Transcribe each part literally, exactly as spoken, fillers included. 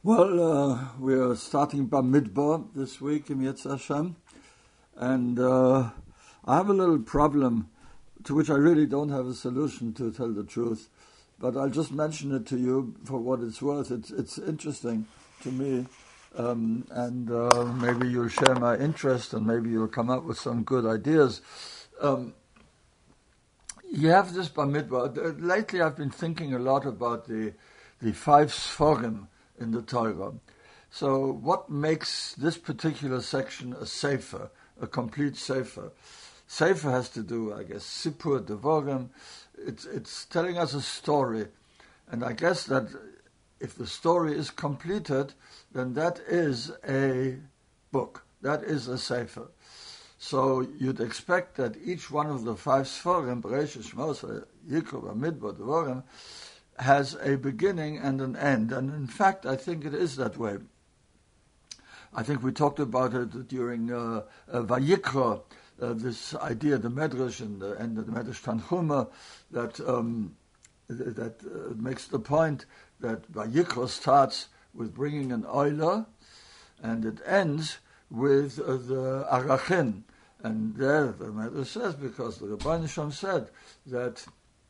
Well, uh, we are starting Bamidbar this week in Yetz Hashem, and uh, I have a little problem to which I really don't have a solution, to tell the truth, but I'll just mention it to you for what it's worth. It's it's interesting to me, um, and uh, maybe you'll share my interest, and maybe you'll come up with some good ideas. Um, you have this Bamidbar. Lately, I've been thinking a lot about the the five Sforim in the Torah. So what makes this particular section a sefer, a complete sefer? Sefer has to do, I guess, Sipur Devorim. It's, it's telling us a story. And I guess that if the story is completed, then that is a book. That is a sefer. So you'd expect that each one of the five Sforim, Bereshit, Shmos, Yikro, Bamidbar, Devorim, has a beginning and an end. And in fact, I think it is that way. I think we talked about it during uh, uh, Vayikra, uh, this idea, the Medrash and the end of the Medrash Tanchuma, that um, th- that uh, makes the point that Vayikra starts with bringing an oiler, and it ends with uh, the Arachin. And there the Medrash says, because the Rebbeinu Shalom said that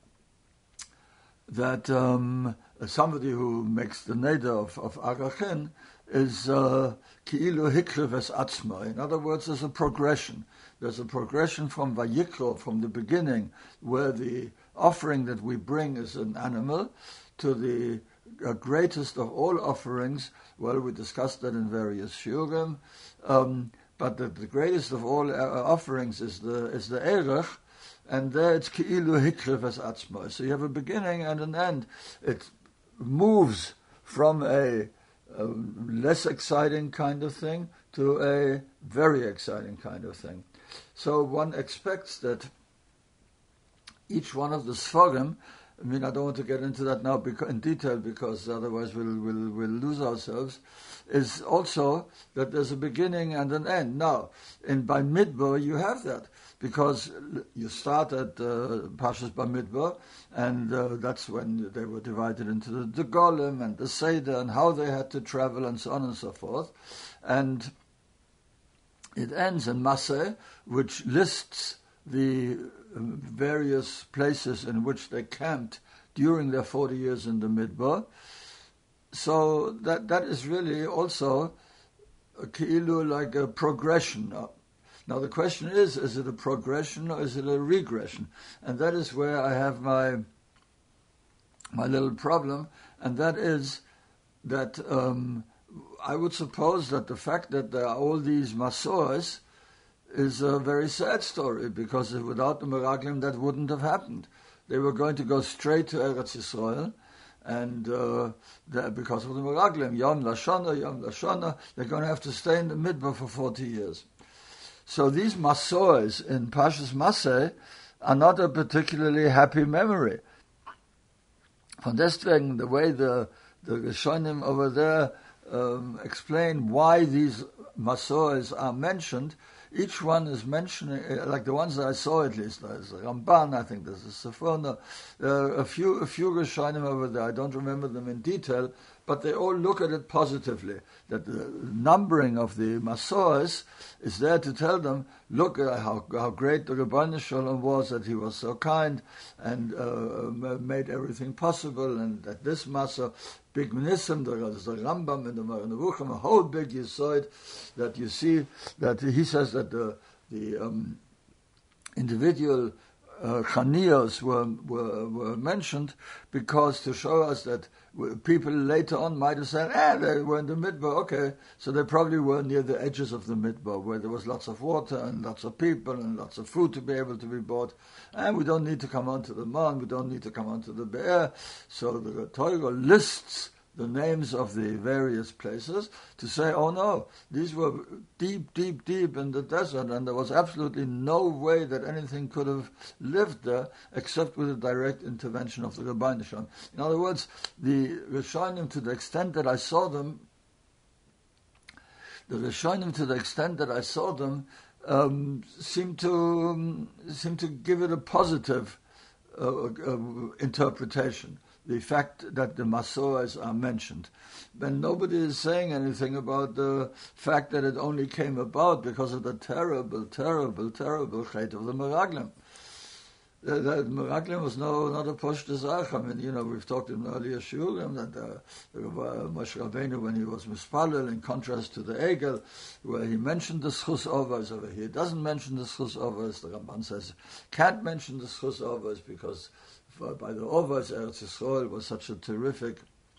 that um, somebody who makes the neder of, of Arachin is ki'ilu hikrives atzma. In other words, there's a progression. There's a progression from Vayikra, from the beginning, where the offering that we bring is an animal, to the uh, greatest of all offerings. Well, we discussed that in various shiurim, um, but the, the greatest of all uh, offerings is the is the erech. And there it's ki'ilu hikrives atzma. So you have a beginning and an end. It moves from a, a less exciting kind of thing to a very exciting kind of thing. So one expects that each one of the Sforim, I mean, I don't want to get into that now in detail because otherwise we'll, we'll, we'll lose ourselves, is also that there's a beginning and an end. Now, in Bamidbar you have that, because you start at uh, Parshas Bamidbar, and uh, that's when they were divided into the, the Golem and the Seder and how they had to travel and so on and so forth. And it ends in Maseh, which lists the um, various places in which they camped during their forty years in the Midbar. So that that is really also a ki'ilu, like a progression. Now the question is, is it a progression or is it a regression? And that is where I have my my little problem, and that is that um, I would suppose that the fact that there are all these Masoros is a very sad story, because without the Meraglim that wouldn't have happened. They were going to go straight to Eretz Yisrael, and uh, because of the Meraglim, Yom Lashana, Yom Lashana, they're going to have to stay in the Midbar for forty years. So these Masoros in Parshas Maseh are not a particularly happy memory. Von deswegen, the way the the Rishonim over there um, explain why these Masoros are mentioned, each one is mentioning, like the ones that I saw at least, there's a Ramban, I think there's a Sephona, uh, a few a few Rishonim over there, I don't remember them in detail, but they all look at it positively, that the numbering of the Masoros is there to tell them, look at how, how great the Rebbeinu Shalom was, that he was so kind and uh, made everything possible, and that this Maso, big Nissim, there's the Rambam in the Maran, a whole big Yesod, that you see, that he says that the, the um, individual uh, Chaniyos were, were, were mentioned because to show us that people later on might have said, eh, they were in the Midbar, okay. So they probably were near the edges of the Midbar, where there was lots of water and lots of people and lots of food to be able to be bought. And we don't need to come onto the Man, we don't need to come onto the Be'er. So the Torah lists the names of the various places to say, oh no, these were deep, deep, deep in the desert, and there was absolutely no way that anything could have lived there except with a direct intervention of the Rebbeinu Shalom. In other words, the Rishonim, to the extent that I saw them, the Rishonim, to the extent that I saw them, um, seem to um, seem to give it a positive uh, uh, interpretation. the fact that the Masoras are mentioned. When nobody is saying anything about the fact that it only came about because of the terrible, terrible, terrible Chet of the Meraglim. The, the Meraglim was no, not a Poshta Zach. I mean, you know, we've talked in earlier Shurim that uh, uh, Moshe Rabbeinu, when he was Mispalel, in contrast to the Egel, where he mentioned the Schus Ovos over here, he doesn't mention the Schus Ovos. The Ramban says, can't mention the Schus Ovos because for, by the Ovos, Eretz Yisrael was such a terrific,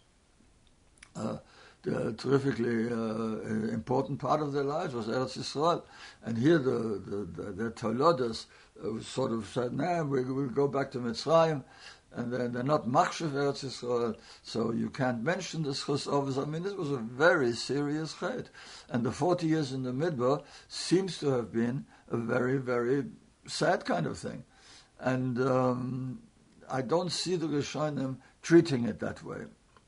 uh, the terrifically uh, important part of their lives was Eretz Yisrael. And here the, the, the, the Tolodos uh, sort of said, nah, we, we'll go back to Mitzrayim, and then they're not Machshav Eretz Yisrael, so you can't mention the Schus Ovos. I mean, this was a very serious chet. And the forty years in the Midbar seems to have been a very, very sad kind of thing. And um, I don't see the Rishonim treating it that way.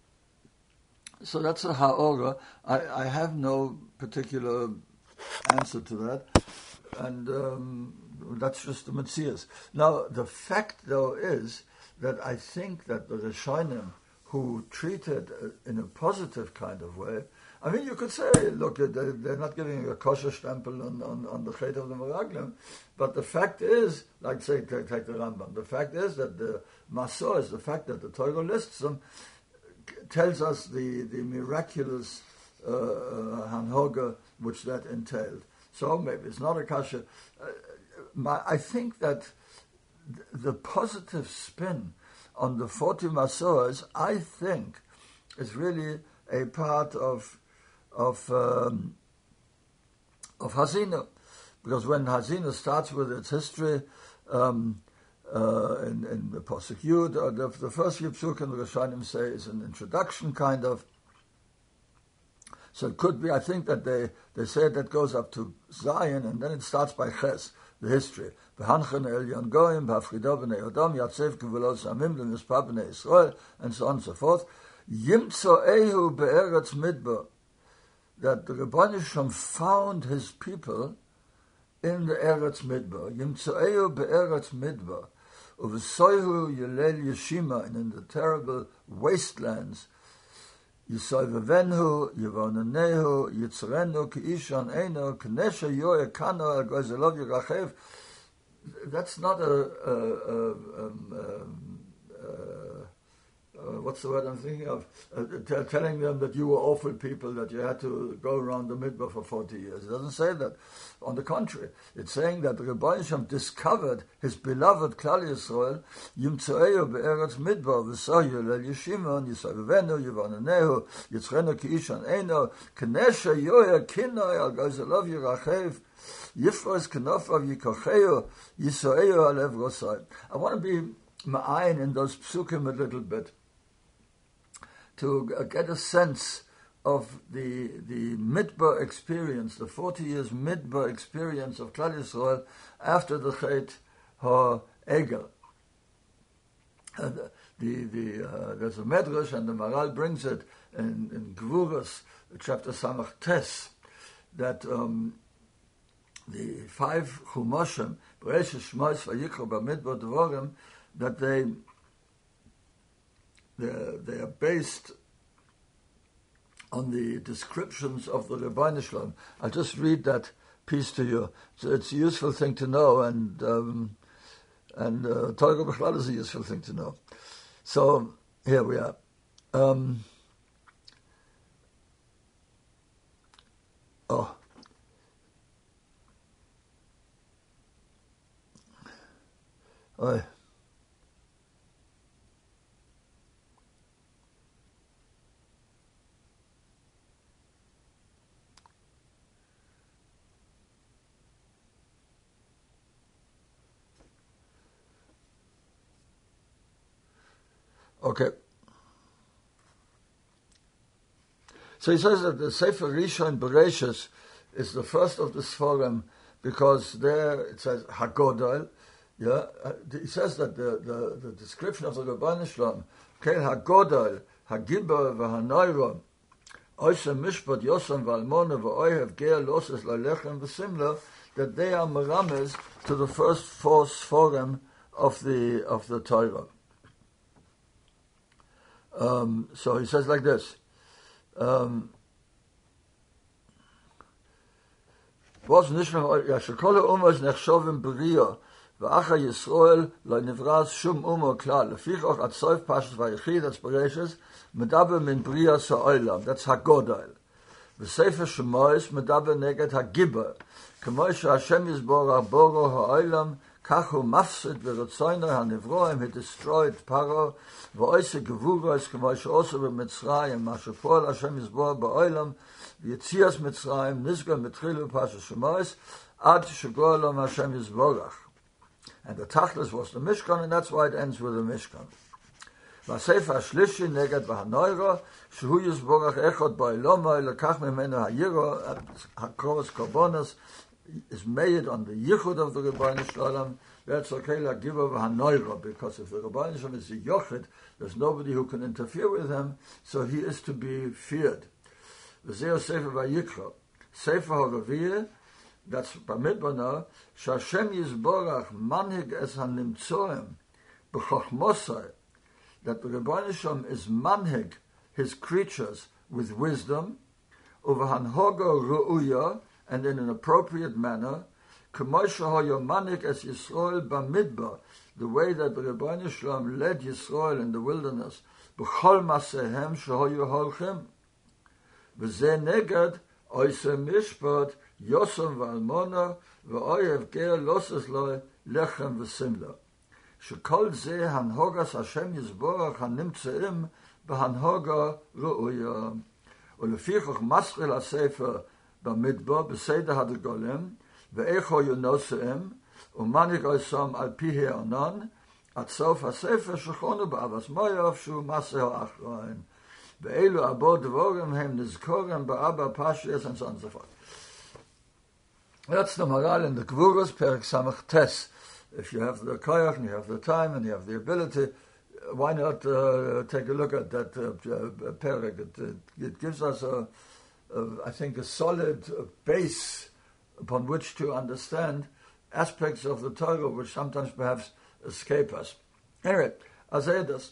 So that's a ha'ora. I, I have no particular answer to that. And um, that's just the Metzias. Now, the fact, though, is that I think that the Rishonim who treat it in a positive kind of way, I mean, you could say, look, they're not giving a kosher stempel on, on, on the Chet of the Meraglim, but the fact is, like say, take, take the Rambam, the fact is that the Masoras, the fact that the Torah lists them, tells us the, the miraculous uh, hanhoga which that entailed. So maybe it's not a kasha. Uh, my, I think that th- the positive spin on the forty Masoras, I think, is really a part of of um, of Hazinu, because when Hazinu starts with its history. Um, Uh, in, in the Pasuk Yud, uh, the, the first few psukim the Rishonim say is an introduction, kind of. So it could be, I think that they, they say that goes up to Zion, and then it starts by Ches, the history. V'hanchen elyon goyim, v'afrido b'nei Odom, yatzef k'vulos amim, l'mispah b'nei Yisrael, and so on and so forth. Yimtzo ehu be'eretz midbar, that the Rebbeinu Shalom found his people in the Eretz Midbar. Yimtzo ehu be'eretz midbar. Uvesoihu Yelel Yeshima, and in the terrible wastelands, Yisoivevenhu, Yevonanehu, Yitzrenu, Kiishon Eino, Knesha Yoe Kano, Gozelov Yerachev. That's not a, a, a, um, um, uh, uh, what's the word I'm thinking of? Uh, t- telling them that you were awful people, that you had to go around the Midbar for forty years. It doesn't say that. On the contrary, it's saying that the Rebbeinu Shalom discovered his beloved Klal Yisrael, Yimtzoehu be'eretz midbar, v'soyu lel Yeshimon, Yisavivenu, Yivonanehu, Yitzrenu ki'ishan eino, Knesha yoya kinoi, al gozelov yirachev, Yifros kenofav yikochehu, Yisoehu alev rosai. I want to be ma'ayin in those psukim a little bit, to get a sense of the the Midbar experience, the forty years Midbar experience of Klal Yisrael after the Chet HaEgel. Uh, the the, the uh, there's a Medrash, and the Maral brings it in, in Gvuras, chapter Samach Tes, that um, the five Chumoshim, Bereshis, Shmos, Vayikra, Bamidbar, Devorim, that they they they are based on the descriptions of the Rebbeinu Shalom. I'll just read that piece to you. So it's a useful thing to know, and um, and uh, Torah B'chlal is a useful thing to know. So here we are. Um, oh. Oh. Okay. So he says that the Sefer Rishon Bereshis is the first of the Sforim because there it says Hagodol. Yeah, he says that the, the, the description of the Rebbeinu Shalom, Kel Hagodol, Hagibor v'Hanoiro, Oisem Mishpat Yosem v'Almona v'Oyev Geir Loses Lalechem v'Simla, that they are merames to the first four Sforim of the of the Torah. Um, so he says like this. Um, was nicht nur ja shkol umos nechshovim bria ואחר ישראל לא נברא שום אומה כלל. לפיכך עד סוף פרשת ויחי, that's Bereshis, מדבר מן בריאת העולם, that's הגודל. בספר שמות מדבר נגד הגיבור. כמו שהשם יזברך בורא העולם, כך הוא מפסיד ברצונו הנברואים, he destroyed פרעה, ועושה גבורות כמו שעושה במצרים, מה שפועל השם יזברך בעולם, ויציאת מצרים, נסגר מתחילו פרשת שמות, עד שגואל לו השם יזברך. And the Tachlis was the Mishkan, and that's why it ends with the Mishkan. Vasefa Shlishi neged v'hanoira, shehu yisborach echot ba'iloma, lekach memenu ha'yiro, ha'kros korbonos, is made on the yichud of the Rebbeinu Shalom, that's okay, la giva v'hanoira, because if the Rebbeinu Shalom is a yochid, there's nobody who can interfere with him, so he is to be feared. V'zeo sefer v'yikra, sefer ha'raviyah, that's Bamidbar now, Shashem Yisborach manhig es hanimtzoim b'chochmosai, that the Rebbeinu Shalom is manhig his creatures with wisdom, uvahanhogo ru'uya, and in an appropriate manner, k'moi shehoyo manhig es Yisrael Bamidbar, the way that the Rebbeinu Shalom led Yisrael in the wilderness, b'chol masehem shehoyo holchem, v'zeh neged oisem mishpat Yosem v'almona v'oyev ger loses loy lechem v'simla. Shekol zeh hanhogas Hashem Yisborach hanimtzeim b'hanhoga ru'uya. Ulefichach masril ha-sefer b'midbar b'seder ha-golem v'echo yunoseim umanik oisam al pi he'onon at sof ha-sefer shechonu b'avas moyav shu maseh ha'achroin ve'elu abo dvorim hem nizkorem ba'aba pashiyas and so on and so forth. That's the moral in the Gvuros, Perek Samach Tes. If you have the koyach and you have the time and you have the ability, why not uh, take a look at that uh, Perek? It, it, it gives us, a, a, I think, a solid base upon which to understand aspects of the Torah which sometimes perhaps escape us. Anyway, Azedas.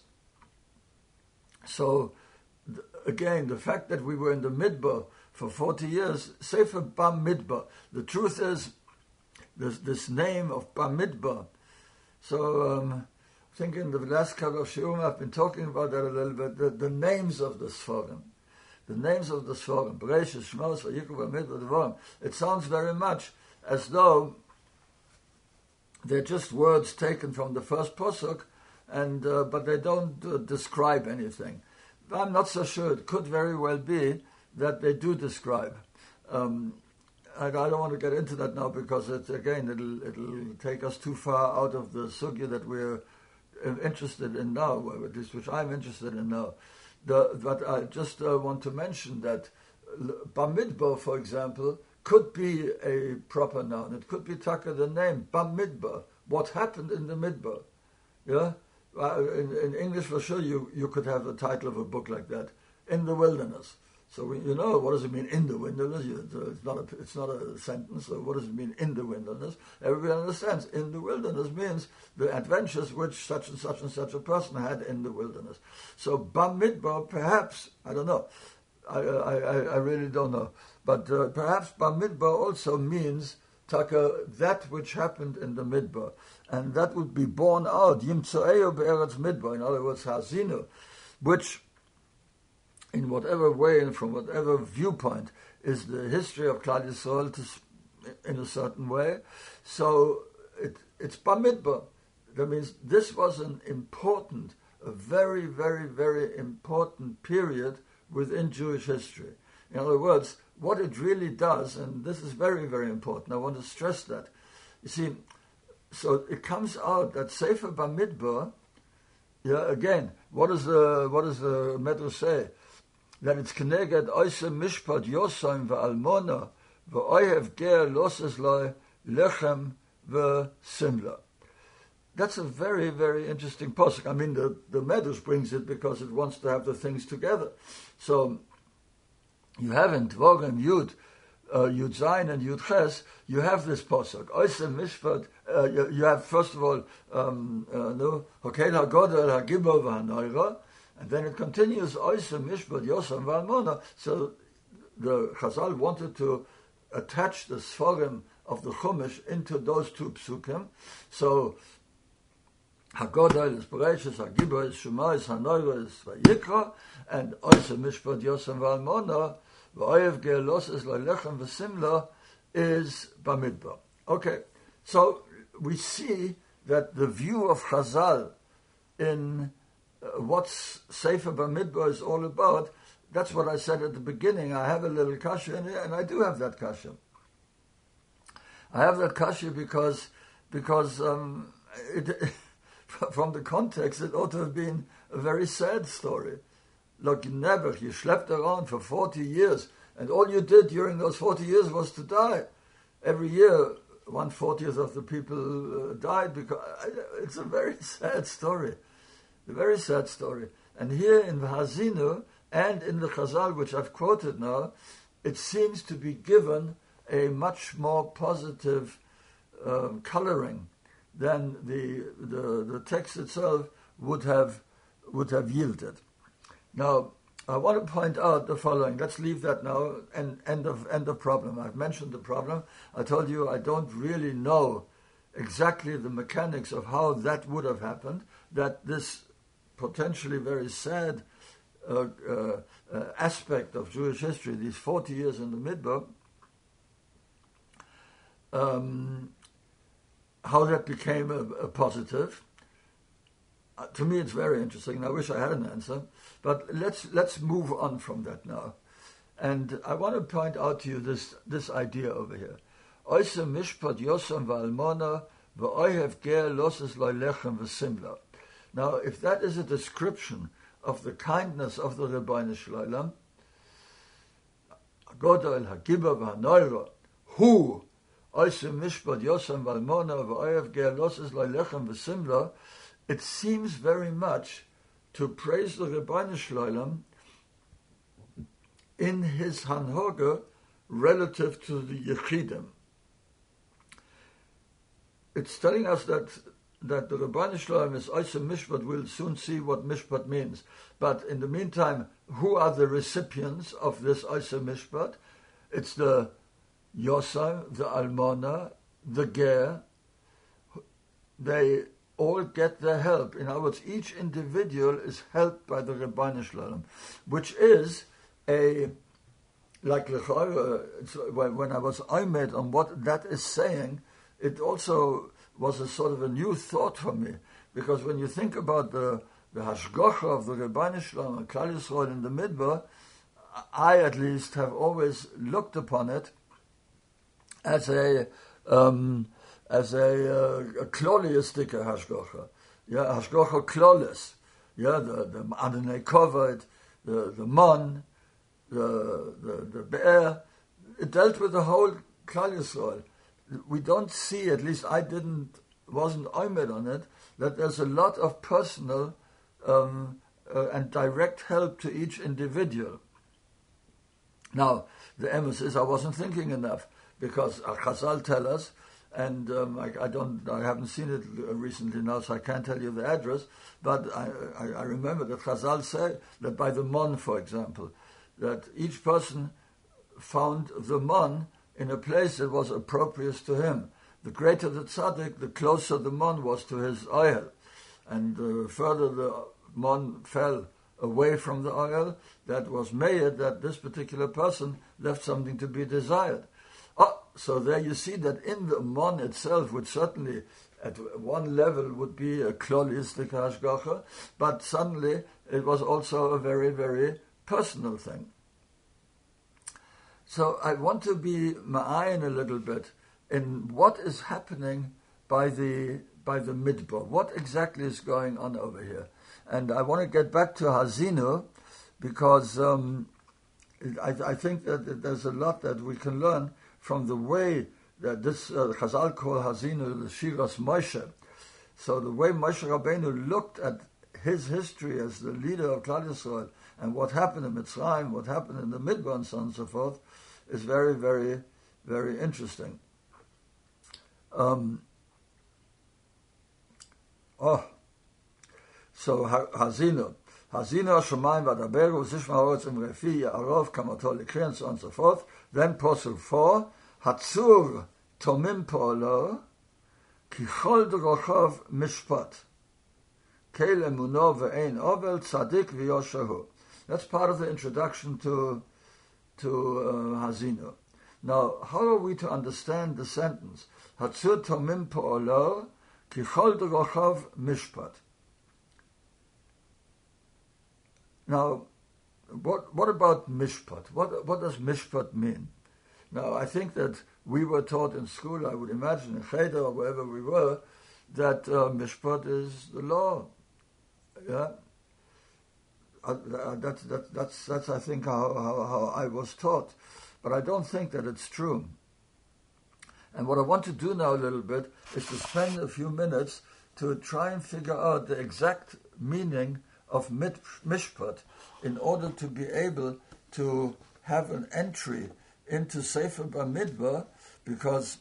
So, th- again, the fact that we were in the Midbar for forty years, Sefer Bamidbar. The truth is, this, this name of Bamidbar. So, um, I think in the last couple of shiurim I've been talking about that a little bit, the, the names of the Sforim. The names of the Sforim. Bereshis, Shmos, Vayikra, Bamidbar, Devarim. It sounds very much as though they're just words taken from the first Pasuk, and uh, but they don't uh, describe anything. I'm not so sure. It could very well be that they do describe. Um, I, I don't want to get into that now because it's, again, it'll, it'll take us too far out of the sugya that we're interested in now, at least which I'm interested in now. The, but I just uh, want to mention that Bamidbar, for example, could be a proper noun. It could be taka the name, Bamidbar, what happened in the Midbar. Yeah? Uh, in, in English, for sure, you, you could have the title of a book like that, In the Wilderness. So we, you know, what does it mean in the wilderness? It's not a, it's not a sentence. So what does it mean in the wilderness? Everybody understands. In the wilderness means the adventures which such and such and such a person had in the wilderness. So Bamidbar, perhaps, I don't know. I I, I really don't know. But uh, perhaps Bamidbar also means taka, that which happened in the Midbar. And that would be borne out. Yimtzoeo be'eretz Midbar. In other words, Hazinu, which in whatever way and from whatever viewpoint is the history of Klal Yisrael to, in a certain way. So it, it's Bamidbar. That means this was an important, a very, very, very important period within Jewish history. In other words, what it really does, and this is very, very important, I want to stress that. You see, so it comes out that Sefer Bamidbar, yeah, again, what does the, what does the Medrash say? That it's Keneged Oise Mishpat Yosem V'Almona V'Oyev Ger Loses Loi Lechem V'Simla. That's a very, very interesting pasuk. I mean, the, the Medrash brings it because it wants to have the things together. So, you have in Dvorim Yud, uh, Yud Zayin and Yud Ches, you have this pasuk. Oise Mishpat, uh, you, you have first of all, um, uh, no, Hokel HaGodel HaGibor V'Hanoira, And then it continues, Oise Mishpat Yosam Valmona. So the Chazal wanted to attach the Sforim of the Chumash into those two psukim. So Hagodel is Bereshis, Hagibor is Shema, is Hanoira is Vayikra, and Oise Mishpat Yosam Valmona, V'oyev Ge'elos is Lolechem V'simla is Bamidbar. Okay, so we see that the view of Chazal in uh, what's Sefer Bamidbar is all about, that's what I said at the beginning. I have a little kasha in here, and I do have that kasha. I have that kasha because, because um, it, from the context, it ought to have been a very sad story. Look, never, you slept around for forty years, and all you did during those forty years was to die. Every year, one fortieth of the people uh, died, because it's a very sad story. A very sad story. And here in the Hazinu and in the Chazal, which I've quoted now, it seems to be given a much more positive um, coloring than the, the the text itself would have would have yielded. Now, I want to point out the following. Let's leave that now, and end of end of problem. I've mentioned the problem. I told you I don't really know exactly the mechanics of how that would have happened, that this potentially very sad uh, uh, uh, aspect of Jewish history, these forty years in the Midbar, um, how that became a, a positive. Uh, to me, it's very interesting, and I wish I had an answer. But let's let's move on from that now. And I want to point out to you this, this idea over here. Oise mishpat yosam v'almona v'oyev ger loses lolechem v'simla. Now, if that is a description of the kindness of the Rebbeinu Shloim, Godel hagiba v'hanoira, who oise mishpat yosam v'almona v'oyev ger loses lolechem v'simla, it seems very much to praise the Rebbeinu Shloim in his Hanhoga relative to the Yechidim. It's telling us that that the Rebbeinu Shloim is Oise Mishpat. We'll soon see what Mishpat means. But in the meantime, who are the recipients of this Oise Mishpat? It's the Yosam, the Almona, the Ger. They all get their help. In other words, each individual is helped by the Rebbeinu Shloim, which is a, like when, when I was oimed on what that is saying, it also was a sort of a new thought for me, because when you think about the the hashgacha of the Rebbeinu Shloim and Klal Yisrael in the Midbar, I at least have always looked upon it as a um, as a, uh, a kloliistic hashgacha, yeah, hashgacha klolis, yeah, the the Adonai Kovod, the the Mon, the the the Be'er, it dealt with the whole Klal Yisrael. We don't see, at least I didn't, wasn't oimed on it, that there's a lot of personal um, uh, and direct help to each individual. Now, the emes is I wasn't thinking enough, because Chazal tell us, and um, I, I don't, I haven't seen it recently now, so I can't tell you the address, but I, I, I remember that Chazal say that by the Mon, for example, that each person found the Mon in a place that was appropriate to him. The greater the tzaddik, the closer the mon was to his oil. And the further the mon fell away from the oil, that was made that this particular person left something to be desired. Oh, so there you see that in the mon itself, which certainly at one level would be a klolistic hashgacha, but suddenly it was also a very, very personal thing. So I want to be ma'ayin a little bit in what is happening by the by the midbar. What exactly is going on over here? And I want to get back to Hazinu, because um, I, I think that there's a lot that we can learn from the way that this uh, Chazal call Hazinu the Shiras Moshe. So the way Moshe Rabbeinu looked at his history as the leader of Klal Yisrael and what happened in Mitzrayim, what happened in the Midbar, and so on and so forth, is very, very, very interesting. Um, oh, so Hazinu. Hazino Shemaim Vadaberu Zishma Haaretz Im Refi Arov Kamatol Likri and so on and so forth. Then Posuk four, Hatzur Tomim Po'olo Kichol Drochov Mishpat Keil Emuno Ve'ein Ovel Tzadik V'Yoshahu. That's part of the introduction to to uh, Hazino. Now, how are we to understand the sentence? Hatzur Tomim Po'olo Kichol Drochov Mishpat. Now, what what about mishpat? What what does mishpat mean? Now, I think that we were taught in school, I would imagine, in Cheder or wherever we were, that uh, mishpat is the law. Yeah, uh, that's that, that's that's I think how, how how I was taught, but I don't think that it's true. And what I want to do now a little bit is to spend a few minutes to try and figure out the exact meaning of mishpat in order to be able to have an entry into Sefer Bamidbar, because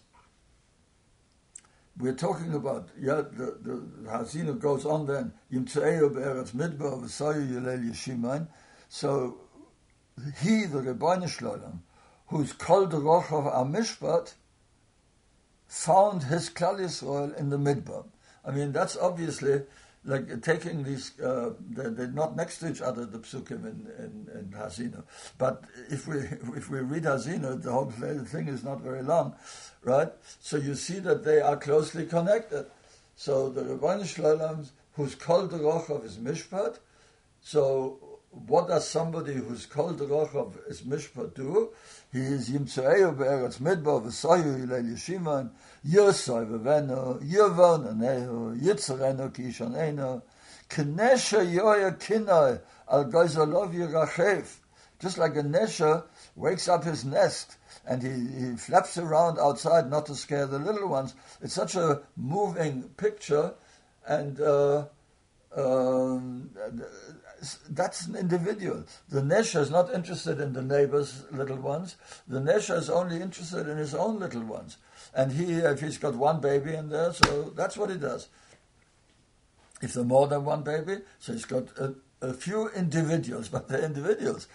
we're talking about, yeah, the, the Hazino goes on then, Yimtze'eu be'eretz midbar v'sayu yilel yeshimain. So he, the Rebbeinu Shalom, who's called the Roch of Amishpat, found his Klal Yisrael in the Midbar. I mean, that's obviously like taking these, uh, they're, they're not next to each other, the psukim in, in, in Hazino. But if we if we read Hazino, the whole thing is not very long, right? So you see that they are closely connected. So the Rebbeinu Shalom, who's called the Roch of his Mishpat, so what does somebody who's called the Roch of his Mishpat do? He is Yimtze'eu be'eretz midbar v'sayu yilel yeshiman yosai v'veno yivon anehu yitzarenu kishanenu k'nesha yoya kinoi al goizolov yirachev. Just like a nesher wakes up his nest and he, he flaps around outside not to scare the little ones. It's such a moving picture, and uh, um, that's an individual. The Nesha is not interested in the neighbor's little ones. The Nesha is only interested in his own little ones. And he, if he's got one baby in there, so that's what he does. If there are more than one baby, so he's got a, a few individuals, but they're individuals.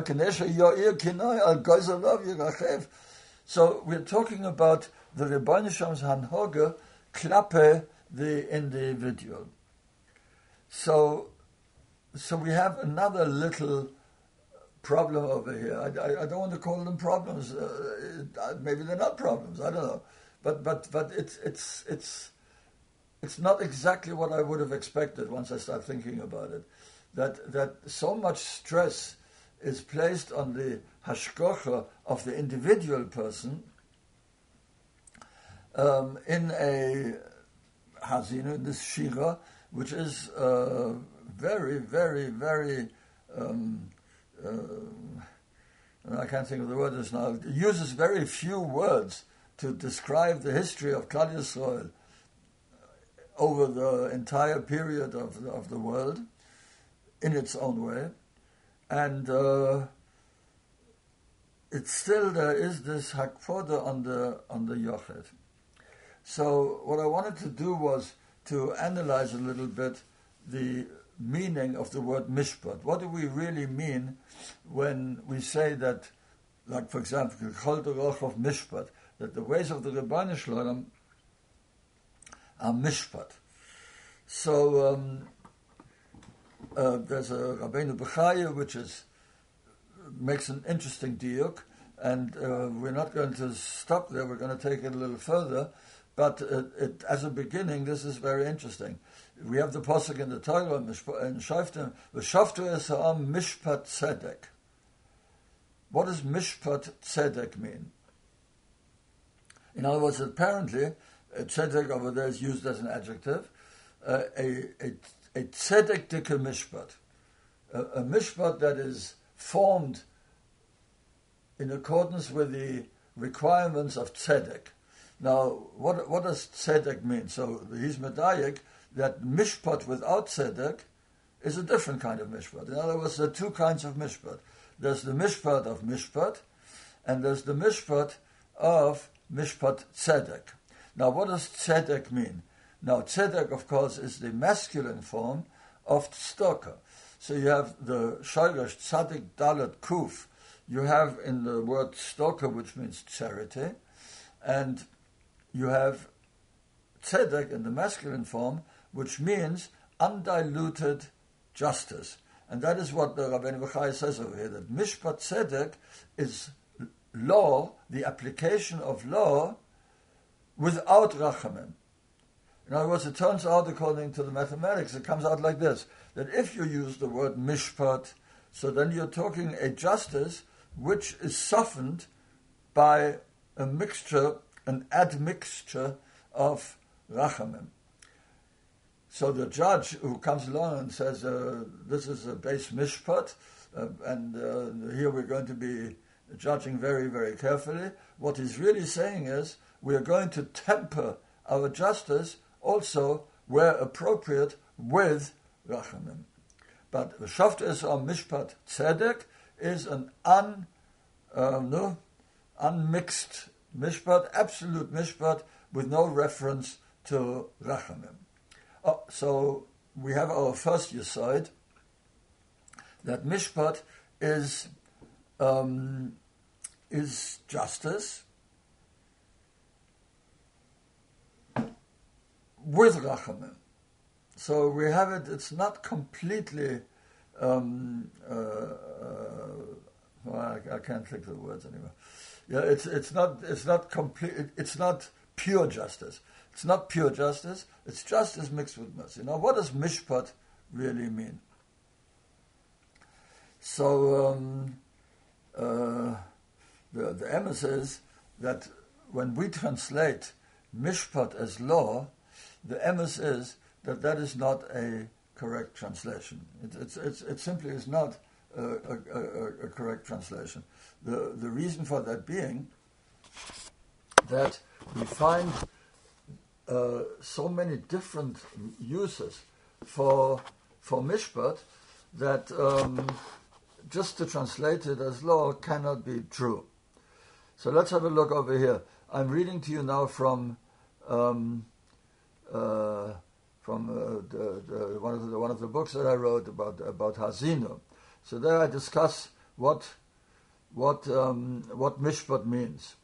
So we're talking about the Rebbeinu Shalom's Hanhoge klape the individual. So So we have another little problem over here. I, I, I don't want to call them problems. Uh, maybe they're not problems. I don't know, but but but it's it's it's it's not exactly what I would have expected once I start thinking about it. That that so much stress is placed on the hashkocha of the individual person um, in a hazino, in this shira, which is. Uh, Very, very, very, um, uh, I can't think of the word just now, it uses very few words to describe the history of Klal Yisrael over the entire period of the, of the world in its own way. And uh, it's still, there is this hakfoda on the, on the Yochet. So what I wanted to do was to analyze a little bit the meaning of the word mishpat. What do we really mean when we say that, like for example, Chol Roch of Mishpat, that the ways of the Rebbeinu Shalom are mishpat. So um, uh, there's a Rabbeinu Bechaya which is makes an interesting diuk, and uh, we're not going to stop there. We're going to take it a little further. But uh, it, as a beginning, this is very interesting. We have the pasuk in the Torah in Shoftim, "V'shoftu es ha'am mishpat tzedek." What does mishpat tzedek mean? In other words, apparently, uh, tzedek over there is used as an adjective. Uh, a a, a tzedek dike mishpat, a, a mishpat that is formed in accordance with the requirements of tzedek. Now, what what does tzedek mean? So he's medayek that mishpat without tzedek is a different kind of mishpat. In other words, there are two kinds of mishpat. There's the mishpat of mishpat, and there's the mishpat of mishpat tzedek. Now, what does tzedek mean? Now, tzedek, of course, is the masculine form of tzedakah. So you have the Shoresh Tzadik Dalet Kuf. You have in the word Stoka, which means charity, and you have Tzedek in the masculine form, which means undiluted justice. And that is what the Rabbeinu Bechai says over here, that Mishpat Tzedek is law, the application of law, without rachamim. In other words, it turns out, according to the mathematics, it comes out like this, that if you use the word mishpat, so then you're talking a justice which is softened by a mixture, an admixture of rachamim. So the judge who comes along and says, uh, this is a base mishpat, uh, and uh, here we're going to be judging very, very carefully, what he's really saying is, we are going to temper our justice also, where appropriate, with rachamim. But Shoftes or Mishpat Tzedek is an un, uh, no, unmixed mishpat, absolute mishpat, with no reference to rachamim. Oh, so we have our first yesod, that mishpat is um, is justice with rachamim. So we have it, it's not completely, um, uh, uh, well, I, I can't think of the words anymore. Yeah, it's it's not it's not complete. It, it's not pure justice. It's not pure justice. It's justice mixed with mercy. Now, what does mishpat really mean? So um, uh, the the emes is that when we translate mishpat as law, the emes is that that is not a correct translation. It, it's, it's, it simply is not a, a, a, a correct translation. The, the reason for that being that we find uh, so many different uses for, for mishpat that um, just to translate it as law cannot be true. So let's have a look over here. I'm reading to you now from um, uh, from uh, the, the, one of the one of the books that I wrote about about Hazinu. So there I discuss what what um, what mishpat means.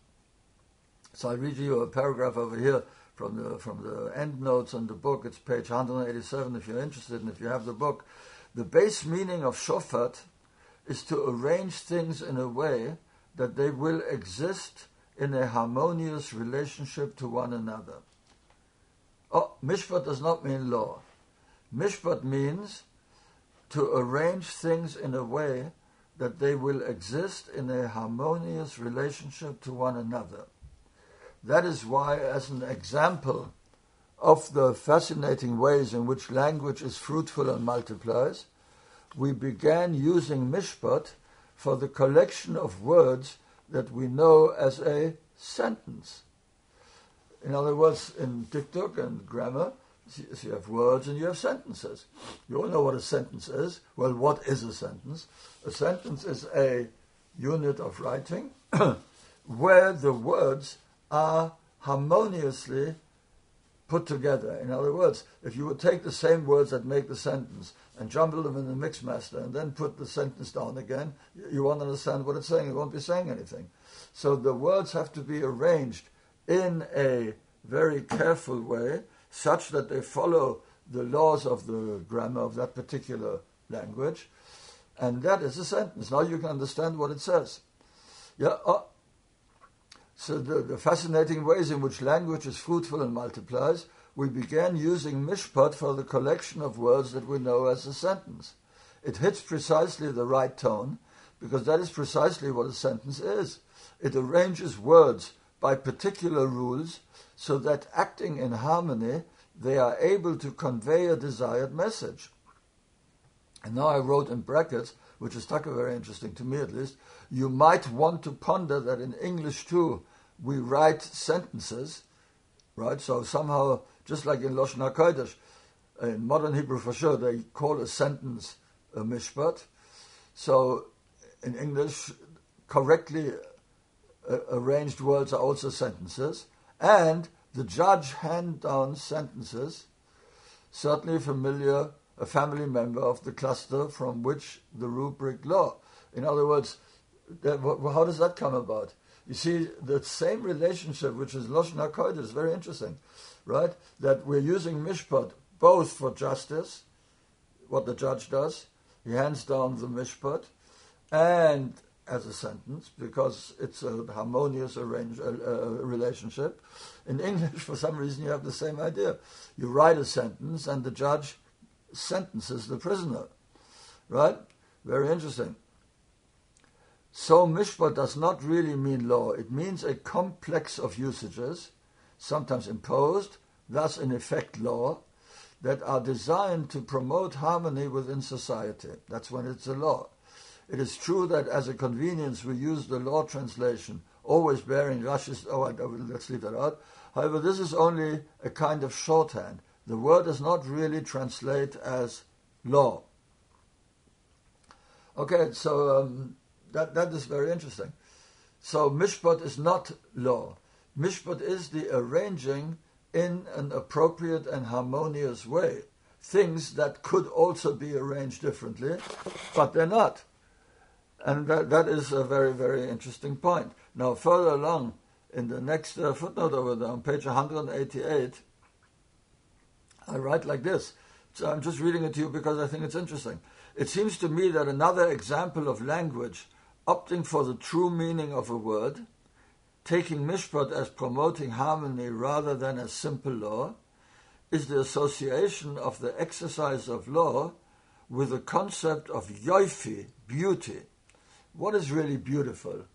So I read you a paragraph over here from the from the end notes on the book. It's page one hundred eighty-seven if you're interested, and if you have the book. The base meaning of shofat is to arrange things in a way that they will exist in a harmonious relationship to one another. Oh, mishpat does not mean law. Mishpat means to arrange things in a way that they will exist in a harmonious relationship to one another. That is why, as an example of the fascinating ways in which language is fruitful and multiplies, we began using mishpat for the collection of words that we know as a sentence. In other words, in diktuk and grammar, so you have words and you have sentences. You all know what a sentence is. Well, what is a sentence? A sentence is a unit of writing where the words are harmoniously put together. In other words, if you would take the same words that make the sentence and jumble them in the mixmaster and then put the sentence down again, you won't understand what it's saying. It won't be saying anything. So the words have to be arranged in a very careful way, such that they follow the laws of the grammar of that particular language, and that is a sentence. Now you can understand what it says. Yeah. Oh. So the, the fascinating ways in which language is fruitful and multiplies, we began using mishpat for the collection of words that we know as a sentence. It hits precisely the right tone, because that is precisely what a sentence is. It arranges words by particular rules, so that acting in harmony, they are able to convey a desired message. And now I wrote in brackets, which is very interesting to me at least, you might want to ponder that in English too, we write sentences, right? So somehow, just like in Lashon HaKodesh, in modern Hebrew for sure, they call a sentence a mishpat. So in English, correctly Uh, arranged words are also sentences, and the judge hand down sentences, certainly familiar a family member of the cluster from which the rubric law. In other words, that, how does that come about? You see, the same relationship, which is Lashon HaKodesh, is very interesting, right? That we're using mishpat both for justice, what the judge does, he hands down the mishpat, and as a sentence, because it's a harmonious arrange, uh, uh, relationship. In English, for some reason, you have the same idea. You write a sentence, and the judge sentences the prisoner, right? Very interesting. So mishpat does not really mean law. It means a complex of usages, sometimes imposed, thus in effect law, that are designed to promote harmony within society. That's when it's a law. It is true that as a convenience we use the law translation, always bearing Rashi's, oh, let's leave that out. However, this is only a kind of shorthand. The word does not really translate as law. Okay, so um, that, that is very interesting. So mishpat is not law. Mishpat is the arranging in an appropriate and harmonious way things that could also be arranged differently, but they're not. And that, that is a very, very interesting point. Now, further along, in the next uh, footnote over there, on page one hundred eighty-eight, I write like this. So I'm just reading it to you because I think it's interesting. It seems to me that another example of language opting for the true meaning of a word, taking mishpat as promoting harmony rather than as simple law, is the association of the exercise of law with the concept of yoifi, beauty. What is really beautiful?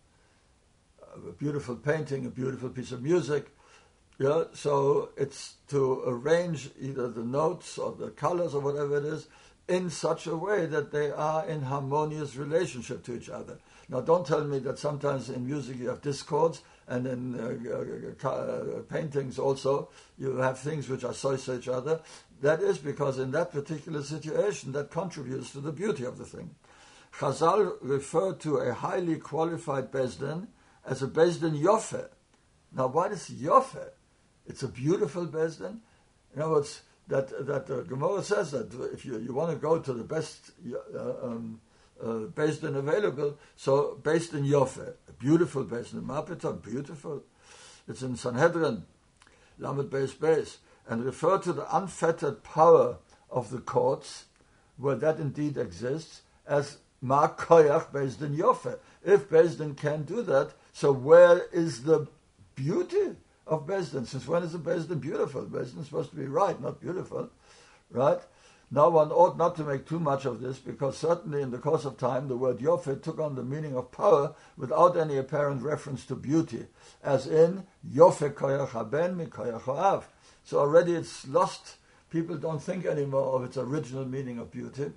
A beautiful painting, a beautiful piece of music. Yeah, so it's to arrange either the notes or the colors or whatever it is in such a way that they are in harmonious relationship to each other. Now, don't tell me that sometimes in music you have discords, and in uh, uh, uh, paintings also you have things which associate each other. That is because in that particular situation that contributes to the beauty of the thing. Chazal referred to a highly qualified Bezdin as a Bezdin Yofe. Now, what is Yofe? It's a beautiful Bezdin. In other words, that that uh, Gemara says that if you, you want to go to the best uh, um, uh, Bezdin available, so Bezdin Yofe, a beautiful Bezdin. Mapiton, beautiful. It's in Sanhedrin, Lamed Beis Beis, and refer to the unfettered power of the courts, where that indeed exists, as Ma Koyach Bezdin Yofe. If Bezdin can do that, so where is the beauty of Bezdin? Since when is a Bezdin beautiful? Bezdin is supposed to be right, not beautiful, right? Now one ought not to make too much of this, because certainly in the course of time the word Yofe took on the meaning of power without any apparent reference to beauty, as in Yofe Koyach Haben Mi Koyach Ha'av. So already it's lost. People don't think anymore of its original meaning of beauty.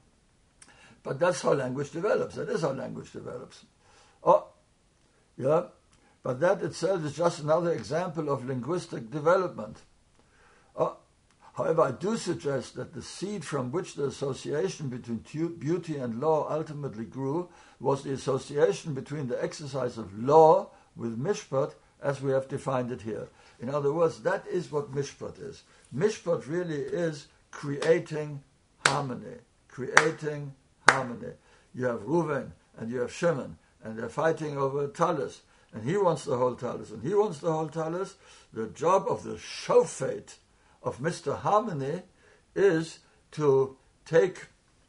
But that's how language develops. That is how language develops. Oh, yeah. But that itself is just another example of linguistic development. Oh, however, I do suggest that the seed from which the association between beauty and law ultimately grew was the association between the exercise of law with mishpat, as we have defined it here. In other words, that is what mishpat is. Mishpat really is creating harmony, creating harmony. You have Reuven and you have Shimon, and they're fighting over talus, and he wants the whole talus, and he wants the whole talus. The job of the shofet, of Mister Harmony, is to take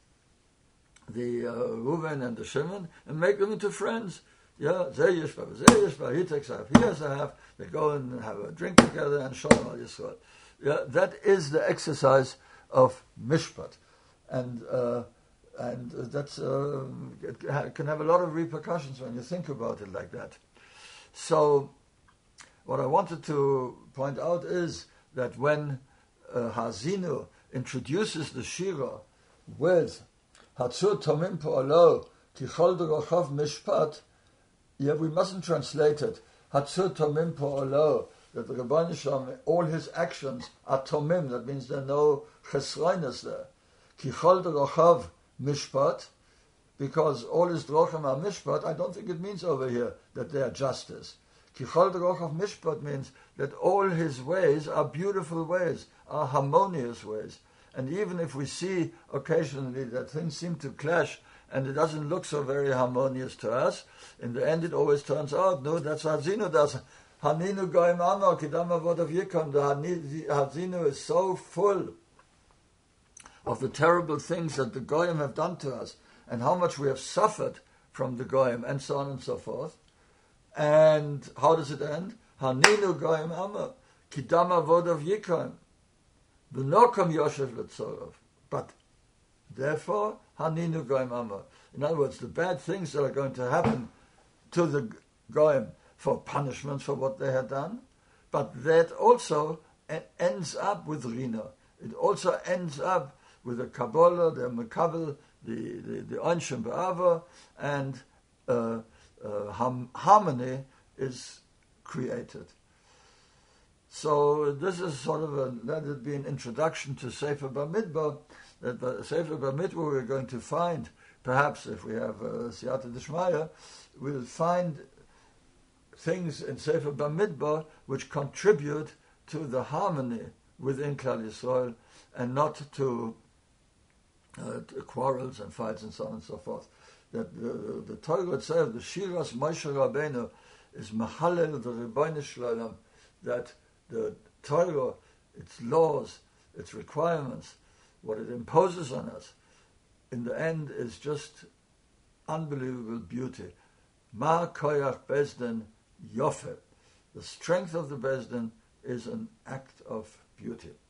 the uh, Reuven and the Shimon and make them into friends. Yeah, Zeh Yishba, Zeh Yishba, he takes half, he has a half, they go and have a drink together and Shalom Al Yisrael. Yeah, that is the exercise of Mishpat. And uh, and that's uh, it can have a lot of repercussions when you think about it like that. So what I wanted to point out is that when uh, Hazinu introduces the Shira with Hatzur Tomim Po'alo Kichol D'Rochav Mishpat, yeah, we mustn't translate it Hatzur Tomim Po'alo, that the Rebbeinu Shalom, all his actions are Tomim, that means there are no chesroinus there. Kichol D'Rochav Mishpat, because all his drochim are mishpat. I don't think it means over here that they are justice. Kichol D'Rochav Mishpat means that all his ways are beautiful ways, are harmonious ways. And even if we see occasionally that things seem to clash and it doesn't look so very harmonious to us, in the end it always turns out, no, that's Hazinu, that's Haninu Goim Amar, Kidama Vod of Yikom. The Hazinu is so full of the terrible things that the Goyim have done to us, and how much we have suffered from the Goyim, and so on and so forth. And how does it end? Haninu Goyim Amar, Kidama Vod of Yikom. V'nokom Yoshev Letzorov. But therefore, Haninu Goyim Amar. In other words, the bad things that are going to happen to the Goyim for punishments for what they had done, but that also ends up with Rina. It also ends up with the Kabbalah, the Mekabel, the the, the Onshim Ba'ava, and uh, uh, ham, harmony is created. So this is sort of a, let it be an introduction to Sefer Bamidbar, that the Sefer Bamidbar we're going to find, perhaps if we have uh, Siyata Dishmaya, we'll find things in Sefer Bamidbar which contribute to the harmony within Klal Yisrael and not to, uh, to quarrels and fights and so on and so forth. That the, the, the Torah itself, the Shiras Moshe Rabbeinu, is Mahalel the Rebbeinu Shalom, that the Torah, its laws, its requirements, what it imposes on us, in the end is just unbelievable beauty. Ma koyach Bezdin Yofe. The strength of the Bezdin is an act of beauty.